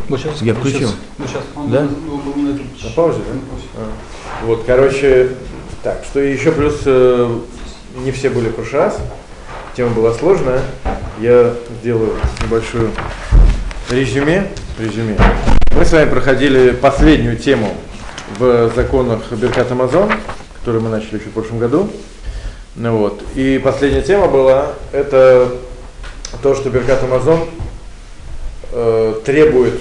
Вот сейчас, Я включил. Сейчас он Да? был на этом. На паузе, да? Вот, короче, так, что еще плюс не все были в прошлый раз. Тема была сложная. Я сделаю небольшое резюме. Мы с вами проходили последнюю тему в законах Беркат Амазон, которую мы начали еще в прошлом году. Ну вот. И последняя тема была, это то, что Беркат Амазон требует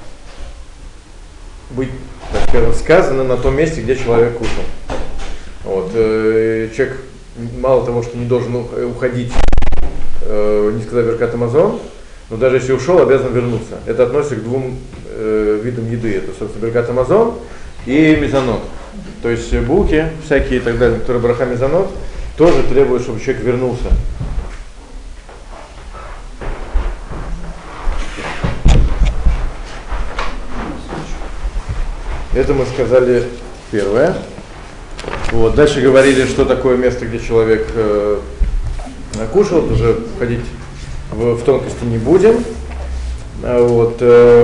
быть, так скажем, сказано на том месте, где человек кушал. Вот. Человек мало того, что не должен уходить, не сказав Беркат Амазон, но даже если ушел, обязан вернуться. Это относится к двум видам еды. Это, собственно, Беркат Амазон и мезонот. То есть булки всякие и так далее, которые браха мезонот, тоже требуют, чтобы человек вернулся. Это мы сказали первое. Вот. Дальше говорили, что такое место, где человек кушал. Уже входить в тонкости не будем. Вот.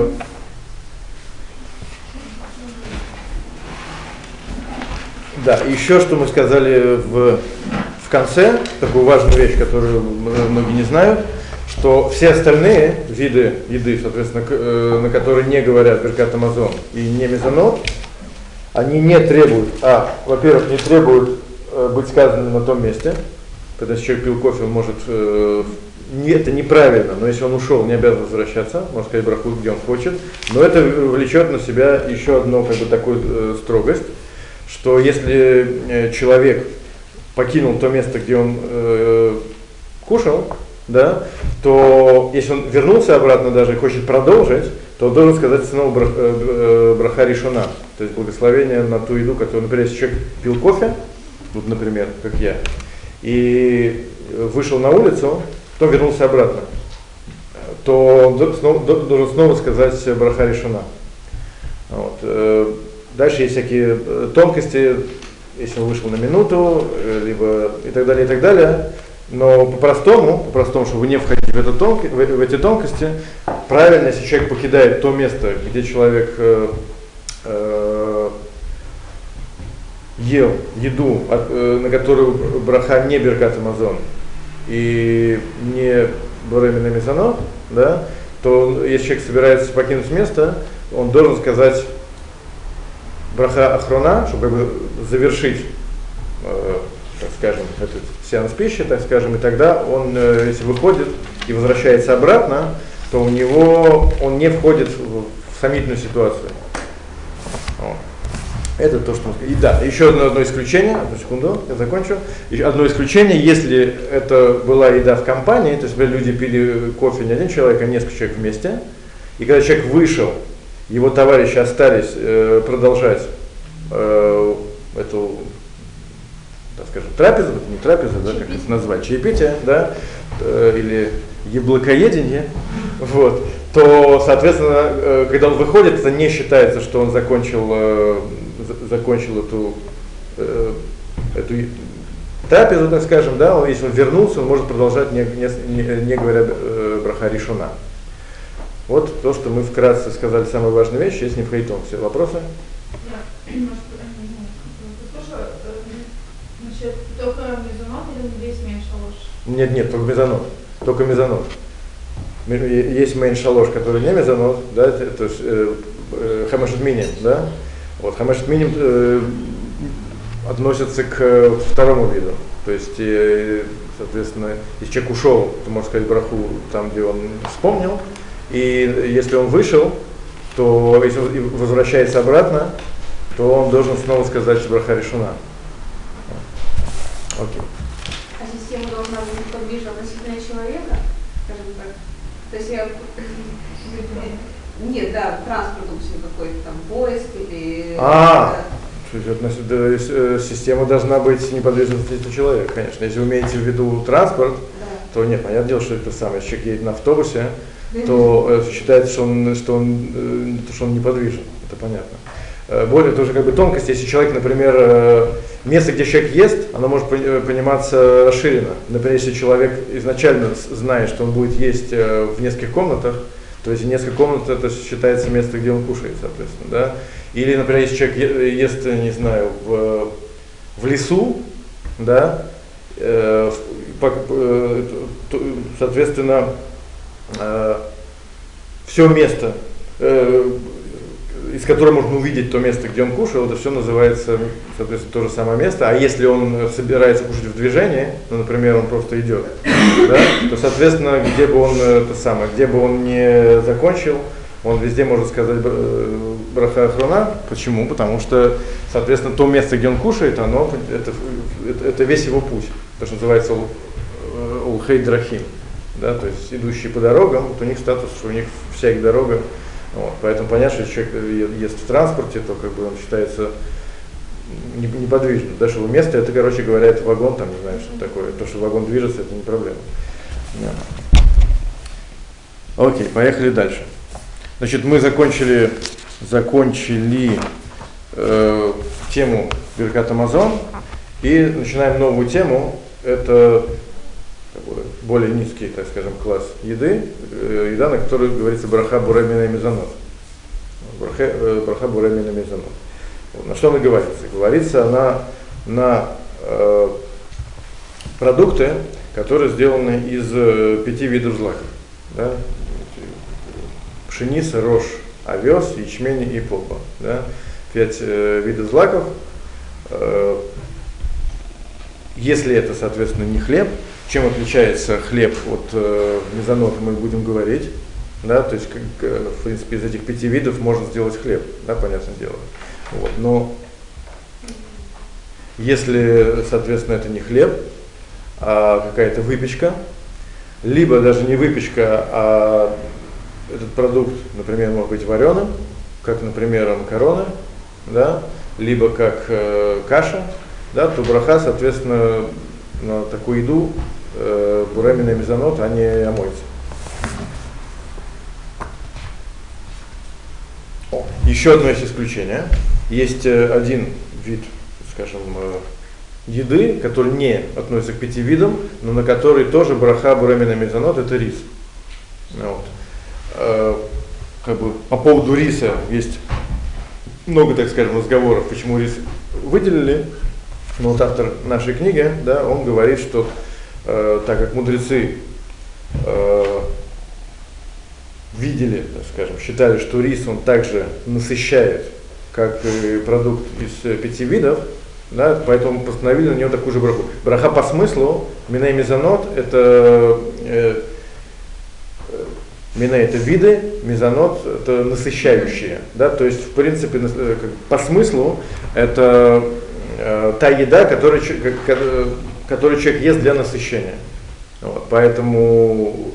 Да, еще что мы сказали в конце, такую важную вещь, которую многие не знают, что все остальные виды еды, соответственно, на которые не говорят Беркат Амазон и не мезонот, они не требуют, во-первых, не требуют быть сказанными на том месте. Когда человек пил кофе, он может, это неправильно, но если он ушел, не обязан возвращаться, можно сказать браху, где он хочет, но это влечет на себя еще одну такую строгость, что если человек покинул то место, где он кушал, да, то если он вернулся обратно даже и хочет продолжить, то он должен сказать снова браха ришона, то есть благословение на ту еду, которую, например, если человек пил кофе, вот, например, как я, и вышел на улицу, потом вернулся обратно, то он должен снова сказать браха ришона. Вот. Дальше есть всякие тонкости, если он вышел на минуту, либо и так далее, но по-простому, чтобы не входить в эти тонкости, правильно, если человек покидает то место, где человек ел еду, на которую браха не Беркат Амазон и не Боремина Мезонот, да, то если человек собирается покинуть место, он должен сказать браха Ахрона, чтобы завершить, так скажем, этот сеанс пищи, так скажем, и тогда он, если выходит и возвращается обратно, то он не входит в сомнительную ситуацию. Вот. Это то, что мы сказали. И да, еще одно исключение, одну секунду, я закончу. Еще одно исключение, если это была еда в компании, то есть люди пили кофе не один человек, а несколько человек вместе, и когда человек вышел, его товарищи остались продолжать эту, так скажем, трапезу, не трапезу, да, как это назвать, чаепитие, да, или яблокоедение, вот, то, соответственно, когда он выходит, это не считается, что он закончил эту трапезу, так скажем, да, если он вернулся, он может продолжать, не говоря браха ришона. Вот то, что мы вкратце сказали, самые важные вещи, если не входить в все вопросы. Значит, только мезонот или весь мейн шалош? Нет, только мезонот. Есть мейн шалош, который не мезонот, да, то есть хамешет миним, да. Вот хамешет миним относится к второму виду. То есть, соответственно, если человек ушел, то можно сказать браху там, где он вспомнил. И если он вышел, то если он возвращается обратно, то он должен снова сказать браха ришона. Окей. А система должна быть подвижна относительно человека, скажем так. То есть я нет, да, транспорт, допустим, какой-то там поезд или. Система должна быть неподвижна относительно человека, конечно. Если вы имеете в виду транспорт, да, то нет, понятное дело, что это самое. Если человек едет на автобусе, то считается, что он неподвижен. Это понятно. Более это уже тонкость. Если человек, например, место, где человек ест, оно может пониматься расширенно. Например, если человек изначально знает, что он будет есть в нескольких комнатах, То есть несколько комнат это считается место, где он кушает, соответственно, да. Или, например, если человек ест, не знаю, в лесу, да, соответственно, все место, из которого можно увидеть то место, где он кушал, это все называется, соответственно, то же самое место. А если он собирается кушать в движении, ну, например, он просто идет, да, то, соответственно, где бы он не закончил, он везде может сказать браха ахрона. Почему? Потому что, соответственно, то место, где он кушает, это весь его путь. То, что называется улхей драхим. Да, то есть идущие по дорогам, вот у них статус, что у них вся их дорога. Вот, поэтому понятно, что если человек ест в транспорте, то как бы он считается неподвижным. Да, что место, это, короче говоря, это вагон, там, не знаю, что такое. То, что вагон движется, это не проблема. Yeah. Окей, поехали дальше. Значит, мы закончили тему Беркат Амазон и начинаем новую тему. Это такой более низкий, так скажем, класс еды, еда, на которой говорится браха буре мина мезонот. Браха буре мина мезонот. На что она говорится? Говорится она на продукты, которые сделаны из 5 видов злаков. Да? Пшеница, рожь, овес, ячмень и полба. Да? 5 видов злаков. Если это, соответственно, не хлеб, чем отличается хлеб от мезонота, мы будем говорить. Да? То есть, в принципе, из этих 5 видов можно сделать хлеб, да, понятное дело. Вот. Но если, соответственно, это не хлеб, а какая-то выпечка, либо даже не выпечка, а этот продукт, например, может быть вареным, как, например, макароны, да, либо как каша, да, то браха, соответственно, на такую еду буре мина мезонот, а не омоется. Еще одно есть исключение. Есть один вид, скажем, еды, который не относится к 5 видам, но на который тоже браха буре мина мезонот, это рис. Вот. Как бы по поводу риса есть много, так скажем, разговоров, почему рис выделили. Но вот автор нашей книги, да, он говорит, что так как мудрецы видели, так скажем, считали, что рис он также насыщает, как и продукт из 5 видов, да, поэтому постановили на него такую же браху. Браха по смыслу, мина и мезонот, это мина это виды, мезонот это насыщающие. Да, то есть, в принципе, по смыслу это та еда, которую человек ест для насыщения. Вот, поэтому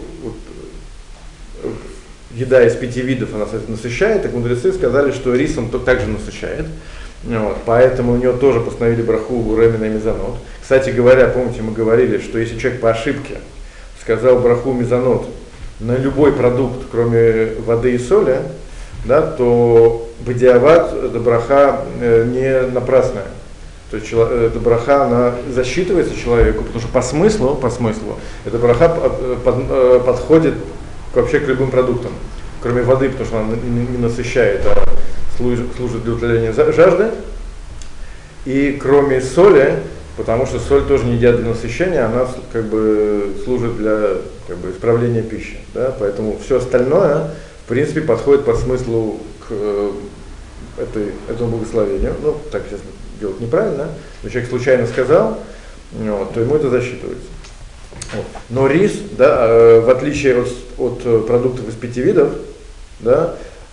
еда из 5 видов она насыщает, так мудрецы сказали, что рис он также насыщает. Вот, поэтому у него тоже постановили браху буре мина мезонот. Кстати говоря, помните, мы говорили, что если человек по ошибке сказал браху мезонот на любой продукт, кроме воды и соли, да, то бадиават эта браха не напрасная. То есть эта браха, она засчитывается человеку, потому что по смыслу эта браха подходит вообще к любым продуктам, кроме воды, потому что она не насыщает, а служит для утоления жажды, и кроме соли, потому что соль тоже не едят для насыщения, она как бы служит для как бы исправления пищи, да? Поэтому все остальное, в принципе, подходит по смыслу к этому благословению. Ну, так сейчас делать неправильно, но человек случайно сказал, вот, то ему это засчитывается. Вот. Но рис, да, в отличие от продуктов из 5 видов, да,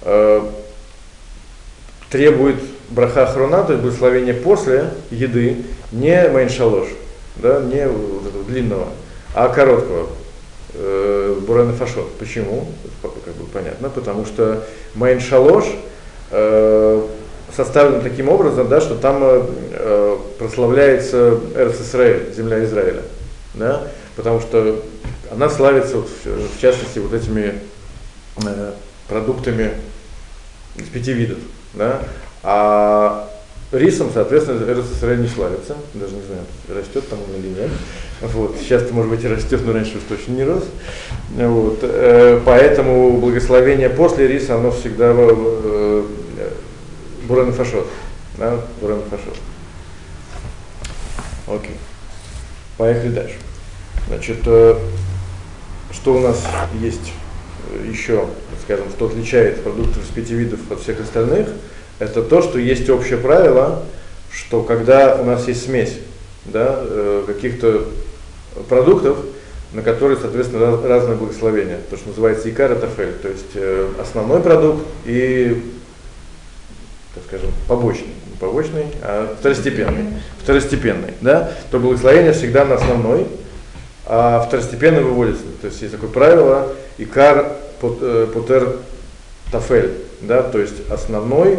требует браха ахрона, то есть благословение после еды, не мейн-шалош, да, не вот этого длинного, а короткого, буре нефашот. Почему? Как бы понятно, потому что мейн-шалош составлен таким образом, да, что там прославляется Эрец Исраэль, земля Израиля, да, потому что она славится, вот, в частности, вот этими продуктами из 5 видов, да, а рисом, соответственно, Эрец Исраэль не славится, даже не знаю, растет там или нет, Вот. Сейчас-то, может быть, и растет, но раньше уж точно не рос. Вот. Поэтому благословение после риса, оно всегда бурен фашот. Да? Бурен фашот. Окей. Поехали дальше. Значит, что у нас есть еще, скажем, что отличает продукты из 5 видов от всех остальных, это то, что есть общее правило, что когда у нас есть смесь, да, каких-то продуктов, на которые, соответственно, разное благословение, то, что называется икар и тафель, то есть основной продукт и, так скажем, побочный, а второстепенный, да, то благословение всегда на основной, а второстепенно выводится. То есть есть такое правило икар путер тафель, да, то есть основной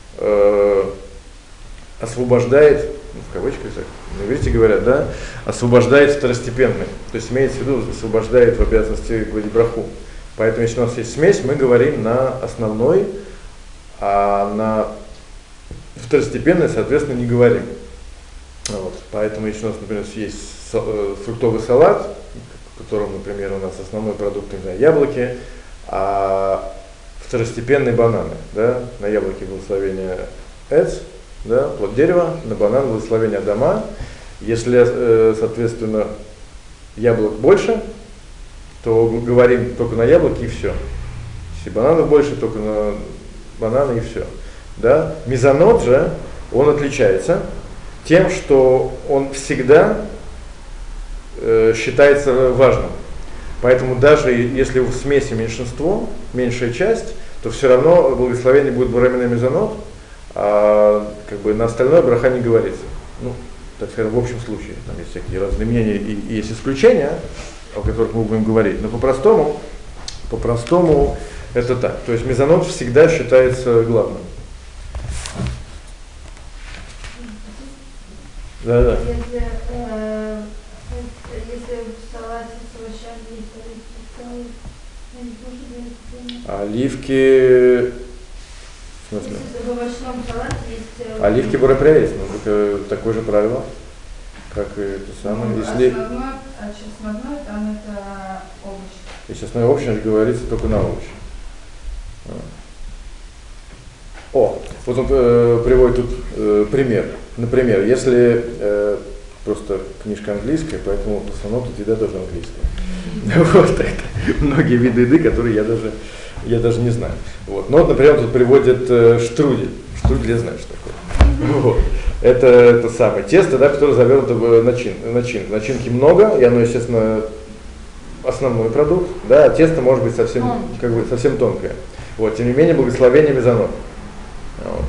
освобождает, в кавычках так, на иврите говорят, да, освобождает второстепенный. То есть имеется в виду, освобождает в обязанности говорить браху. Поэтому если у нас есть смесь, мы говорим на основной, а на второстепенный, соответственно, не говорим. Вот. Поэтому если у нас, например, есть фруктовый салат, в котором, например, у нас основной продукт, не знаю, яблоки, а второстепенные бананы, да, на яблоки благословение эц, да, плод дерева, на банан благословение Адама. Если, соответственно, яблок больше, то говорим только на яблоки и все. Если бананов больше, только на бананы и все. Да? Мезонот же, он отличается тем, что он всегда считается важным. Поэтому даже если в смеси меньшинство, меньшая часть, то все равно благословение будет бурамина мезонот, а как бы на остальное браха не говорится. Ну, так скажем, в общем случае. Там есть всякие разные мнения и есть исключения, о которых мы будем говорить. Но по-простому это так. То есть мезонот всегда считается главным. Да. Если в салате с овощами есть оливки, то оливки, в смысле? Если в овощном салате есть Оливки бурапря есть, но такое же правило, как и это самое. Если основной там это овощи. Если основной овощи, значит, говорится только на овощи. О, вот он приводит тут пример. Например, если просто книжка английская, поэтому в основном тут еда тоже английская. Вот это многие виды еды, которые я даже не знаю. Вот. Но вот, например, тут приводит штрудель. Штрудель я знаю, что такое. Вот. Это самое тесто, да, которое завернуто в начинку. Начинки много, и оно, естественно, основной продукт. Да, а тесто может быть совсем тонкое. Вот. Тем не менее, благословение мезонот. Вот.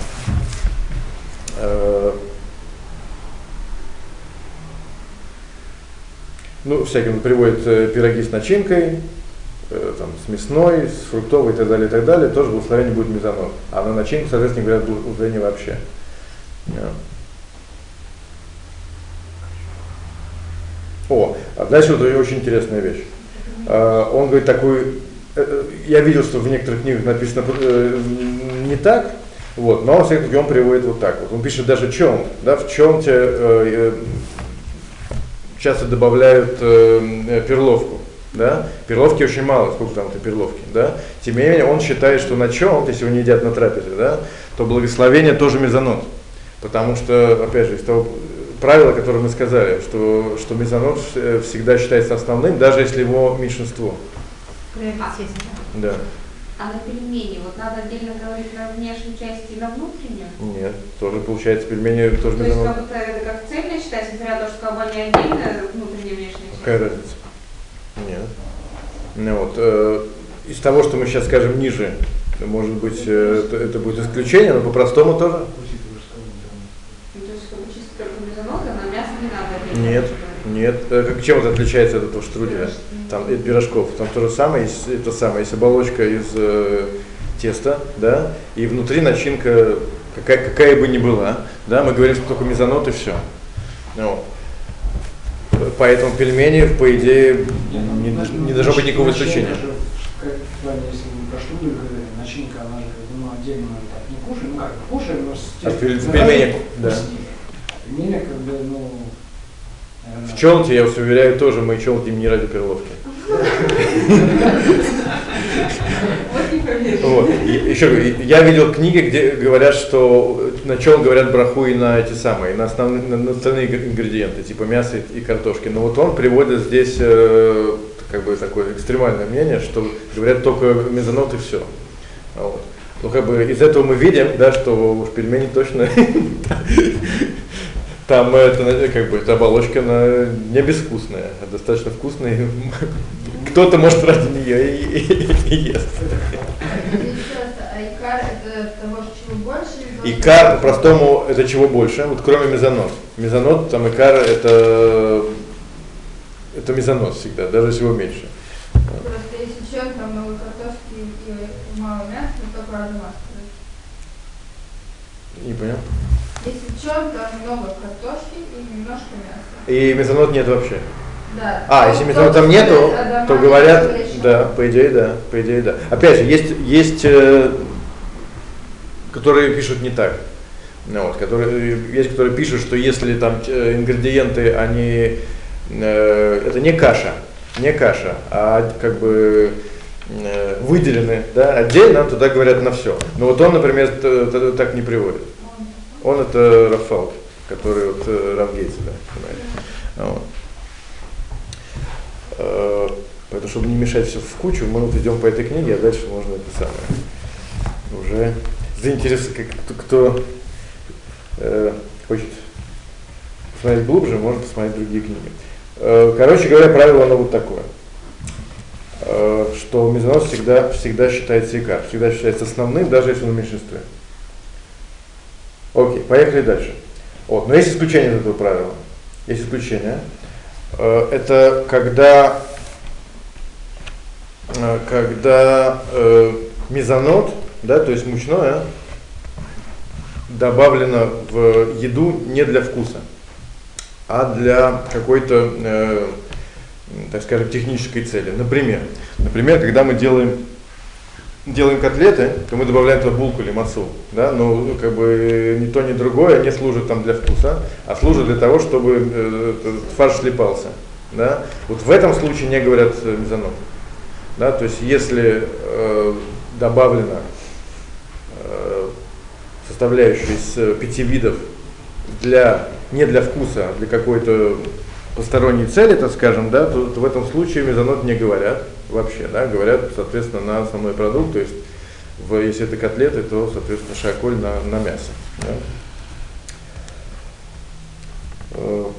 Ну, всякие он приводит пироги с начинкой, там, с мясной, с фруктовой и так далее, тоже благословение будет мезонот. А на начинку, соответственно, говорят благословение вообще. Yeah. О, а дальше вот очень интересная вещь. Он говорит такую, я видел, что в некоторых книгах написано не так, вот, но все-таки он приводит вот так вот. Он пишет даже чонт, да, в чонте часто добавляют перловку, да, перловки очень мало, сколько там перловки, да, тем не менее он считает, что на чонт, если его не едят на трапезе, да, то благословение тоже мезонот, потому что, опять же, из того правила, которое мы сказали, что мезонот всегда считается основным, даже если его меньшинство. Да. А на пельмени вот надо отдельно говорить на внешней части и на внутреннюю? Нет, тоже получается пельмени тоже мезонот. То есть как будто это как цельно считается, несмотря на то, что колбани отдельно, внутренняя и внешняя часть? Какая разница? Нет. Ну, вот, из того, что мы сейчас скажем ниже, может быть, это будет исключение, но по-простому тоже. Ну, то есть как бы чисто только мезонот, а на мясо не надо отдельно? Нет. Чем это отличается от этого штруделя? Там и пирожков. Там то же самое, есть оболочка из теста, да, и внутри начинка, какая бы ни была, да, мы говорим, что только мезонот и все. Вот. Поэтому пельмени, по идее, не должно быть никакого исключения. Если мы про штрудель говорили, начинка, она же, отдельно так не кушаем, кушаем, но с пельмени, да. Пельмени, как бы, В Чонте, я вас уверяю, тоже мы челдим не ради перловки. Вот. Еще я видел книги, где говорят, что на чем говорят браху и на эти самые, на остальные ингредиенты, типа мяса и картошки. Но вот он приводит здесь как бы такое экстремальное мнение, что говорят только мезонот и все. Вот. Ну как бы из этого мы видим, да, что уж пельмени точно там это как бы эта оболочка не безвкусная, а достаточно вкусная. Кто-то может ради нее и ест. А икар это того, чего больше? Икар, по-простому, это чего больше, вот кроме мезонот. Мезонот, там икар, это мезонот всегда, даже если его меньше. Просто если человек там много картошки и мало мяса, то только аромат. Не понял? Если человек там много картошки и немножко мяса. И мезонот нет вообще. Да. Если мезонот там нету, то говорят, да, по идее да. Опять же, есть которые пишут не так. Вот, которые пишут, что если там ингредиенты, они это не каша, а как бы выделены, да, отдельно, тогда говорят на все. Но вот он, например, так не приводит. Он это Рафалк, который вот Рав Гейц, да, понимаете. Вот. Поэтому, чтобы не мешать все в кучу, мы вот идем по этой книге, а дальше можно это самое. Уже заинтересован, кто хочет посмотреть глубже, может посмотреть другие книги. Короче говоря, правило оно вот такое, что мезонот всегда считается икар, всегда считается основным, даже если он в меньшинстве. Окей, поехали дальше. Вот, но есть исключение из этого правила. Есть исключение. Это когда мезонот, да, то есть мучное, добавлено в еду не для вкуса, а для какой-то, так скажем, технической цели. Например, когда мы делаем котлеты, то мы добавляем туда булку или мацу, да, но как бы ни то, ни другое не служит там для вкуса, а служит для того, чтобы фарш слипался, да. Вот в этом случае не говорят мезонот, да, то есть если добавлена составляющая из 5 видов не для вкуса, а для какой-то посторонней цели, так скажем, да, то в этом случае мезонот не говорят вообще, да, говорят, соответственно, на основной продукт, то есть если это котлеты, то, соответственно, шаколь на мясо. Да.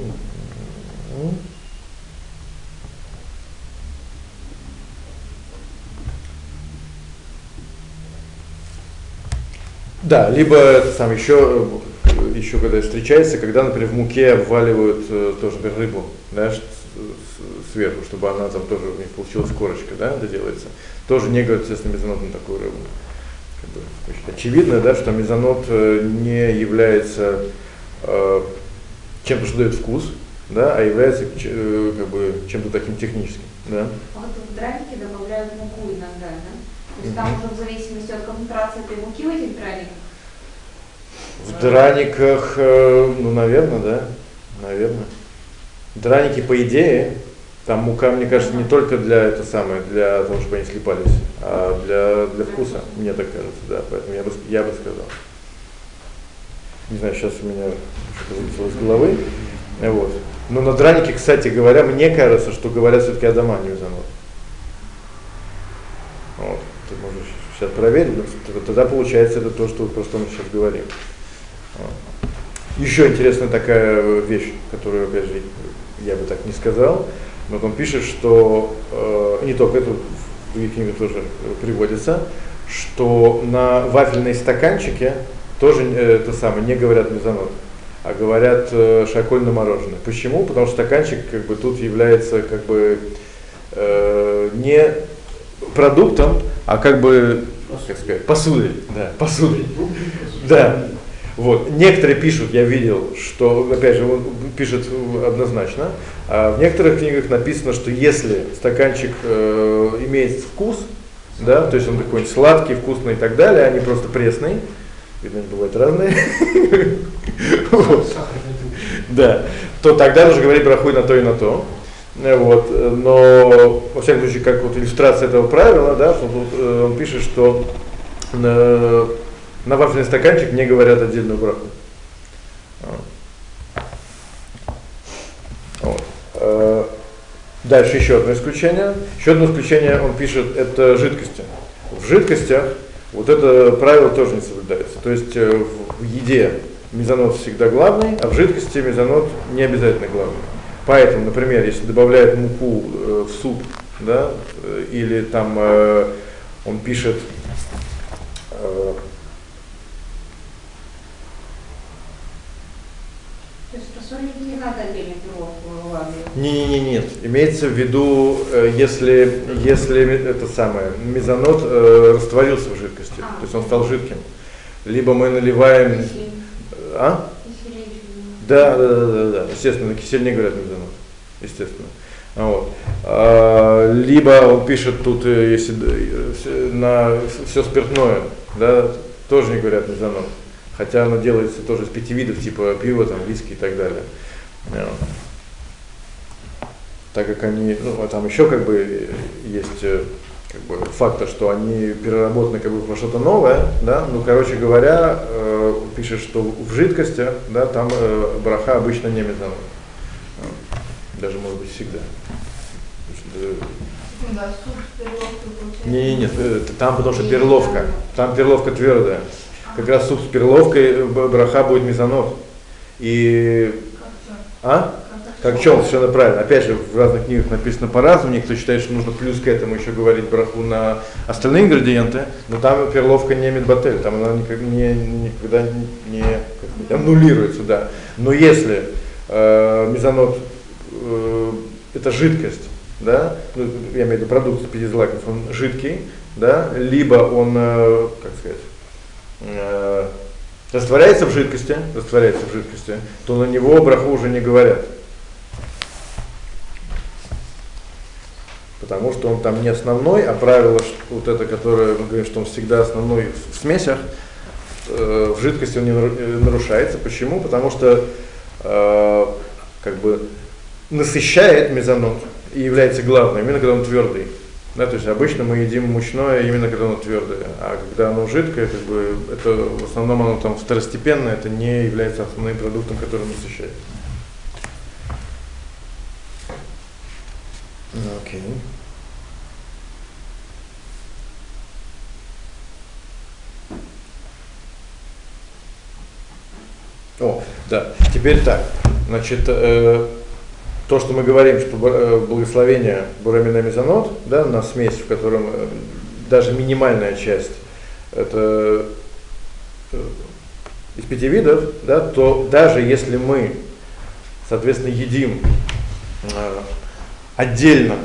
Да, либо это сам еще когда встречается, когда, например, в муке обваливают тоже, например, рыбу, да, сверху, чтобы она там тоже у них получилась корочка, да, это делается. Тоже не говорят, естественно, мезонот на такую рыбу. Как бы, очевидно, да, что мезонот не является чем-то, что дает вкус, да, а является как бы чем-то таким техническим, да. Вот в драники добавляют муку иногда, да? То есть там уже в зависимости от концентрации этой муки в этих драниках? В драниках, ну, наверное, да, наверное. Драники, по идее, там мука, мне кажется, не только для того, чтобы они слипались, а для вкуса, мне так кажется, да, поэтому я бы сказал. Не знаю, сейчас у меня что-то вылетело из головы, вот. Но на дранике, кстати говоря, мне кажется, что говорят все-таки Адама, не мезонот. Вот. Ты можешь сейчас проверить, но тогда получается это то, про что мы сейчас говорим. Вот. Еще интересная такая вещь, которую, опять же, я бы так не сказал, но он пишет, что, не только это, в других книгах тоже приводится, что на вафельные стаканчики тоже не говорят мезонот, а говорят шаколь на мороженое. Почему? Потому что стаканчик как бы тут является как бы не продуктом, а как бы, как сказать, посудой. Да, посудой. Да. Вот. Некоторые пишут, я видел, что, опять же, он пишет однозначно, а в некоторых книгах написано, что если стаканчик имеет вкус, да, то есть он такой сладкий, вкусный и так далее, а не просто пресный, видно, они бывают разные, да, то тогда нужно говорить браху и на то, и на то. Вот. Но, во всяком случае, как вот иллюстрация этого правила, да, он пишет, что на вафельный стаканчик не говорят отдельную браху. Вот. Дальше еще одно исключение. Еще одно исключение он пишет, это жидкости. В жидкостях вот это правило тоже не соблюдается. То есть в еде мезонот всегда главный, а в жидкости мезонот не обязательно главный. Поэтому, например, если добавляет муку в суп, да, или там он пишет То есть рассольники не надо отдельно перловку вылавливать? нет. Имеется в виду, если это самое, мезонот растворился в жидкости, то есть он стал жидким. Либо мы наливаем... А? Да, естественно, на кисель не говорят мезонот, естественно. Вот. Либо он пишет тут, если на все спиртное, да, тоже не говорят мезонот. Хотя оно делается тоже из 5 видов, типа пива, там, виски и так далее. Так как они, ну, там еще как бы есть как бы фактор, что они переработаны как бы во что-то новое, да, ну, короче говоря, пишет, что в жидкостях, да, там браха обычно не мезонот. Даже может быть всегда. Да, суп с перловкой получается. Нет, там потому что перловка, там перловка твердая. Как раз суп с перловкой браха будет мезонот. И... Как чем? Совершенно правильно. Опять же, в разных книгах написано по-разному. Некоторые считают, что нужно плюс к этому еще говорить браху на остальные ингредиенты, но там перловка не мидбатель, там она никогда не аннулируется, да. Но если мезонот это жидкость, да, ну, я имею в виду продукт из 5 злаков, он жидкий, да, либо он, как сказать, растворяется в жидкости, то на него браху уже не говорят. Потому что он там не основной, а правило вот это, которое мы говорим, что он всегда основной в смесях, в жидкости он не нарушается. Почему? Потому что как бы насыщает мезонот и является главным, именно когда он твердый. Да, то есть обычно мы едим мучное именно когда оно твердое, а когда оно жидкое, как бы, это в основном оно там второстепенное, это не является основным продуктом, который насыщает. Окей. О, да, теперь так, значит, то, что мы говорим, что благословение бурамина мезонот, да, на смесь, в котором даже минимальная часть, это из 5 видов, да, то даже если мы, соответственно, едим отдельно,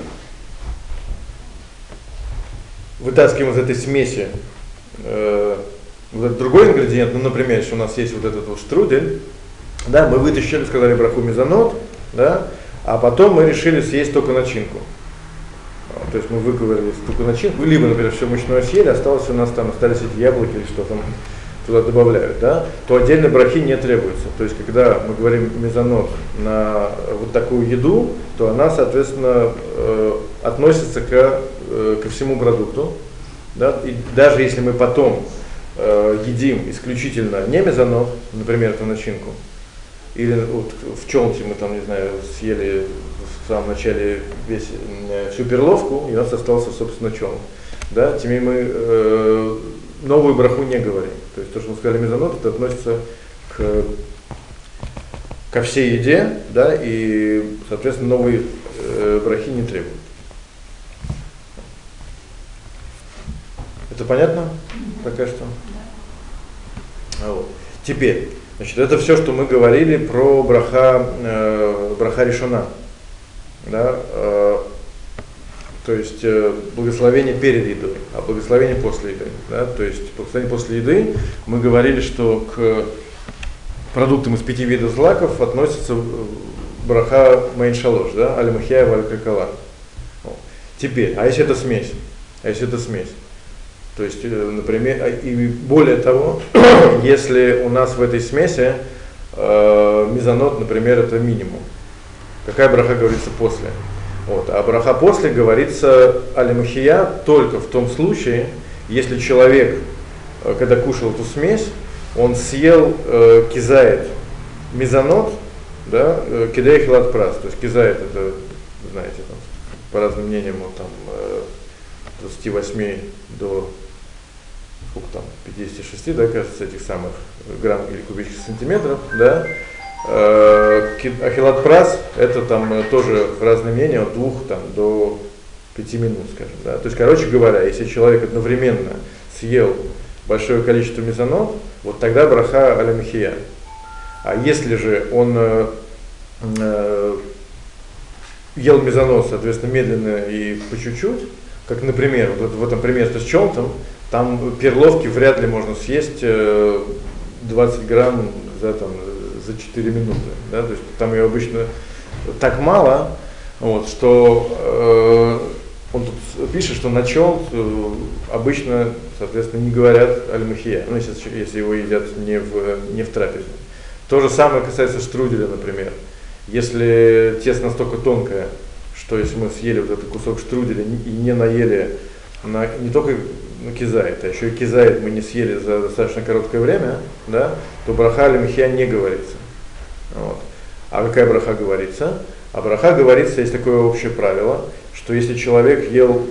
вытаскиваем из этой смеси вот этот другой ингредиент, ну, например, если у нас есть вот этот вот штрудель, да, мы вытащили, сказали браху мезонот, да, а потом мы решили съесть только начинку. То есть мы выковырили только начинку, либо, например, все мучное съели, осталось у нас там, остались эти яблоки или что там туда добавляют, да, то отдельной брахи не требуется. То есть когда мы говорим мезонот на вот такую еду, то она, соответственно, относится ко всему продукту, да, и даже если мы потом едим исключительно не мезонот, например, эту начинку, или вот в чонте мы там, не знаю, съели в самом начале всю перловку, и у нас остался, собственно, чон. Да, теперь мы новую браху не говорим. То есть то, что мы сказали мезонот, это относится ко всей еде, да, и, соответственно, новой брахи не требует. Это понятно? Пока что? Вот. Теперь, значит, это все, что мы говорили про браха ришона, да, то есть благословение перед едой, а благословение после еды, да, то есть благословение после еды, мы говорили, что к продуктам из 5 видов злаков относится браха мейн шалош, да, аль-махия валь-кракала. Теперь, а если это смесь? То есть, например, и более того, если у нас в этой смеси мезонот, например, это минимум, какая браха говорится после? Вот. А браха после говорится аль-махия только в том случае, если человек, когда кушал эту смесь, он съел кизает мезонот, да, кидей хилат прас. То есть кизает это, знаете, там, по разным мнениям, вот, там, 28 до сколько там, 56, да, кажется, этих самых грамм или кубических сантиметров, да. Ахилат прас это там тоже разные мнения от 2 там, до 5 минут, скажем, да. То есть, короче говоря, если человек одновременно съел большое количество мезонот, вот тогда браха аль-махия. А если же он ел мезонот, соответственно, медленно и по чуть-чуть, как, например, вот в этом примере с чонтом, там перловки вряд ли можно съесть 20 грамм за 4 минуты. Да? То есть там ее обычно так мало, вот, что он тут пишет, что на чонт обычно, соответственно, не говорят аль-махия, ну, если его едят не в трапезе. То же самое касается штруделя, например. Если тесто настолько тонкое, что если мы съели вот этот кусок штруделя и не наели не только кизает, а еще и кизает мы не съели за достаточно короткое время, да, то браха аль-махия не говорится. Вот. А какая браха говорится? А браха говорится, есть такое общее правило, что если человек ел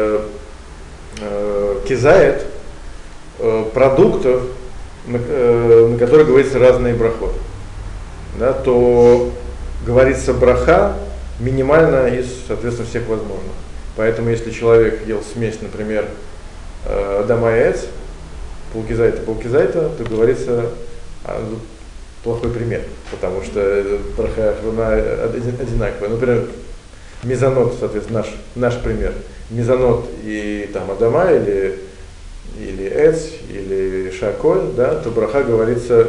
кизает продуктов, на которые говорится разные брахот, да, то говорится браха минимально из, соответственно, всех возможных. Поэтому если человек ел смесь, например, адама и эц, полкизайта, то говорится плохой пример, потому что браха одинаковая. Например, мезонот, соответственно, наш пример. Мезонот и там адама или эц, или шаколь, да, то браха говорится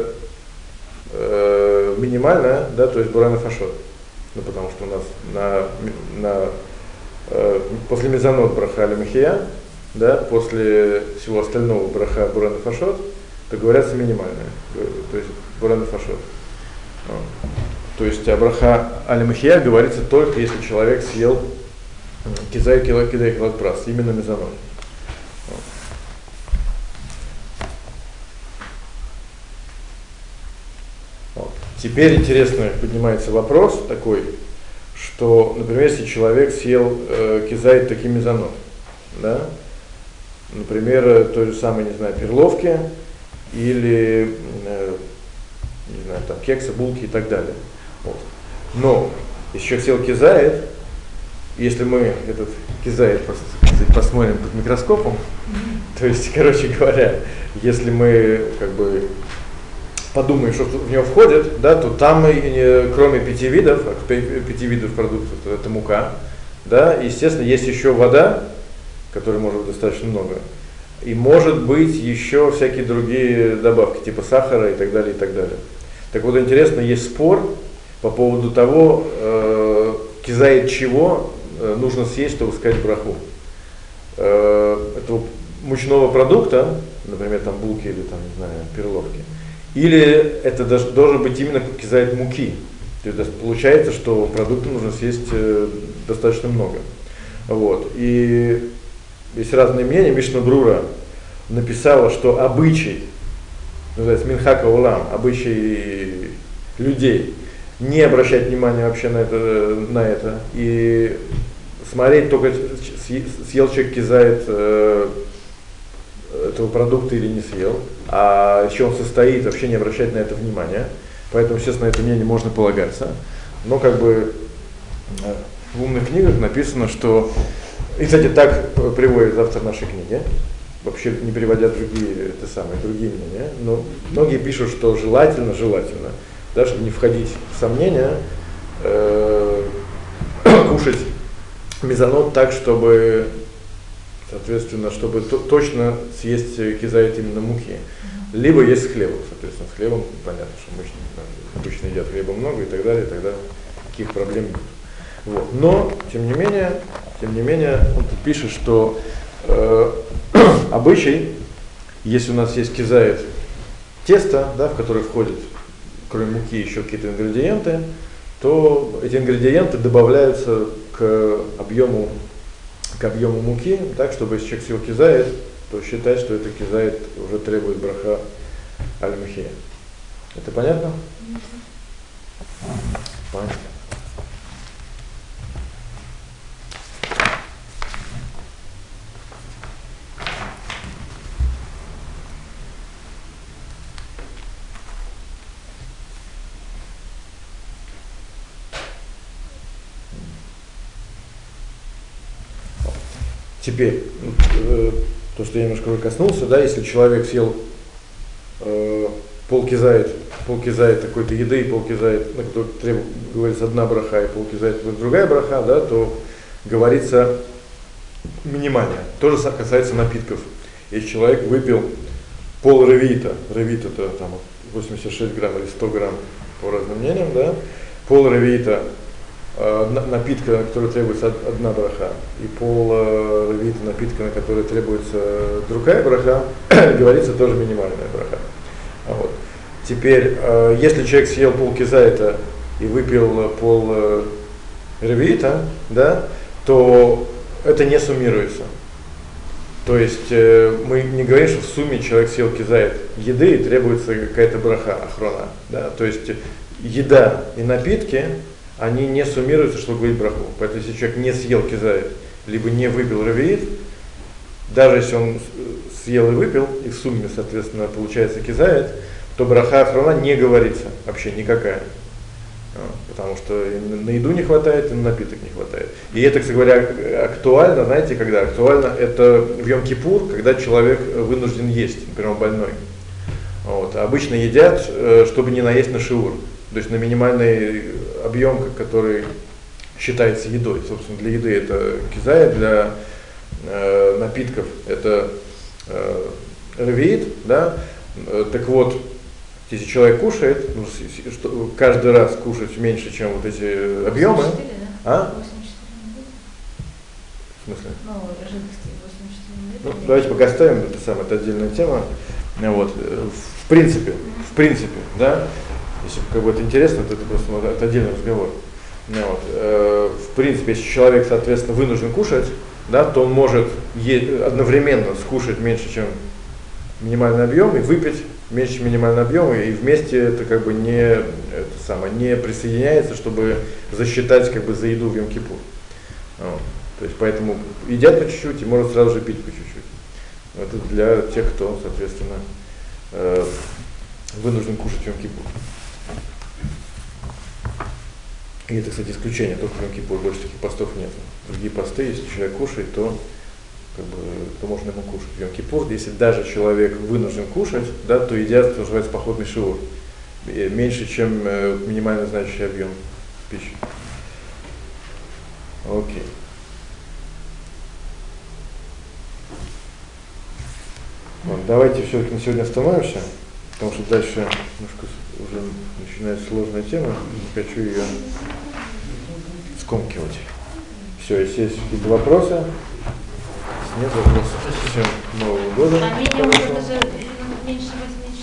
минимально, да, то есть буран и фашот. Ну, потому что у нас после мезонот браха аль-махия, да, после всего остального браха буран и фашот, то говорятся минимальные, то есть буран и фашот. То есть браха аль-махия говорится только если человек съел кизай кидай килат прас, именно мезонот. Теперь интересно поднимается вопрос такой, что, например, если человек съел кизайт таким мезонот, да, например, той же самой, не знаю, перловки или, не знаю, там, кексы, булки и так далее. Вот. Но если человек съел кизайт, если мы этот кизайт посмотрим под микроскопом, то есть, короче говоря, если мы как бы подумаем, что в него входит, да, то там, кроме 5 видов, 5 видов продуктов, это мука, да, естественно, есть еще вода, которой может быть достаточно много, и может быть еще всякие другие добавки, типа сахара и так далее, и так далее. Так вот, интересно, есть спор по поводу того, кизайт чего нужно съесть, чтобы сказать браху. Этого мучного продукта, например, там булки или там, не знаю, перловки, или это должен быть именно кизайт муки. То есть получается, что продукта нужно съесть достаточно много. Вот. И есть разные мнения. Мишна Брура написала, что обычай, называется минхака улам, обычай людей, не обращать внимания вообще на это и смотреть только, съел человек кизайт этого продукта или не съел, а еще он состоит, вообще не обращать на это внимания. Поэтому, естественно, на это мнение можно полагаться. Но как бы в умных книгах написано, что, и, кстати, так приводит автор нашей книги, вообще не приводя другие мнения, но многие пишут, что желательно, да, чтобы не входить в сомнения, кушать мезонот так, чтобы, соответственно, чтобы точно съесть кизайт именно муки. Либо есть с хлебом, соответственно, с хлебом понятно, что обычно едят хлеба много и так далее, и тогда таких проблем нет. Вот. Но, тем не менее, он тут пишет, что обычай, если у нас есть кизает тесто, да, в которое входит, кроме муки, еще какие-то ингредиенты, то эти ингредиенты добавляются к объему муки, так, чтобы если человек съел кизает, то считать, что это кизает уже требует браха аль-махия. Это понятно? Понятно. Теперь, то, что я немножко коснулся, да, если человек съел полкизает такой-то еды, и полкизает, на который говорится одна браха, и полкизает другая браха, да, то говорится минимальная. То же касается напитков. Если человек выпил пол ревита, ревит это там 86 грамм или 100 грамм по разным мнениям, да, пол ревита напитка, на который требуется одна браха, и пол ревита напитка, на который требуется другая браха, говорится тоже минимальная браха. Вот. Теперь, если человек съел пол кизайта и выпил пол ревита, да, то это не суммируется. То есть мы не говорим, что в сумме человек съел кизайт еды и требуется какая-то браха, ахрона. Да? То есть еда и напитки, они не суммируются, чтобы говорить браху. Поэтому если человек не съел кизайт, либо не выпил ревиит, даже если он съел и выпил, и в сумме, соответственно, получается кизайт, то браха ахрона не говорится вообще никакая. Потому что на еду не хватает, и на напиток не хватает. И это, кстати говоря, актуально, знаете, когда? Актуально это в Йом-Кипур, когда человек вынужден есть, например, он больной. Вот. А обычно едят, чтобы не наесть на шиур. То есть на минимальный объем, который считается едой. Собственно, для еды это кизай, для напитков это ревиит, да? Так вот, если человек кушает, каждый раз кушать меньше, чем вот эти объемы. 84, да? А? 84 В смысле? Ну, жидкости 84 Ну, давайте пока оставим, это отдельная тема. Вот. В принципе, да, если как бы это интересно, то это просто это отдельный разговор. Вот. В принципе, если человек, соответственно, вынужден кушать, да, то он может одновременно скушать меньше, чем минимальный объем, и выпить меньше, чем минимальный объем, и вместе это как бы не присоединяется, чтобы засчитать как бы за еду в Йом-Кипур. Вот. То есть поэтому едят по чуть-чуть и может сразу же пить по чуть-чуть. Это для тех, кто, соответственно, вынужден кушать в Йом-Кипур. И это, кстати, исключение, только в Йом-Кипур, больше таких постов нет. Другие посты, если человек кушает, то можно ему кушать. В Йом-Кипур, если даже человек вынужден кушать, да, то едят, что называется, походный шиур. Меньше, чем минимально значащий объем пищи. Окей. Ладно, давайте все-таки на сегодня остановимся, потому что дальше немножко уже начинается сложная тема, не хочу ее скомкивать. Все, если есть какие-то вопросы, если нет вопросов, всем Нового года. А минимум даже меньше 80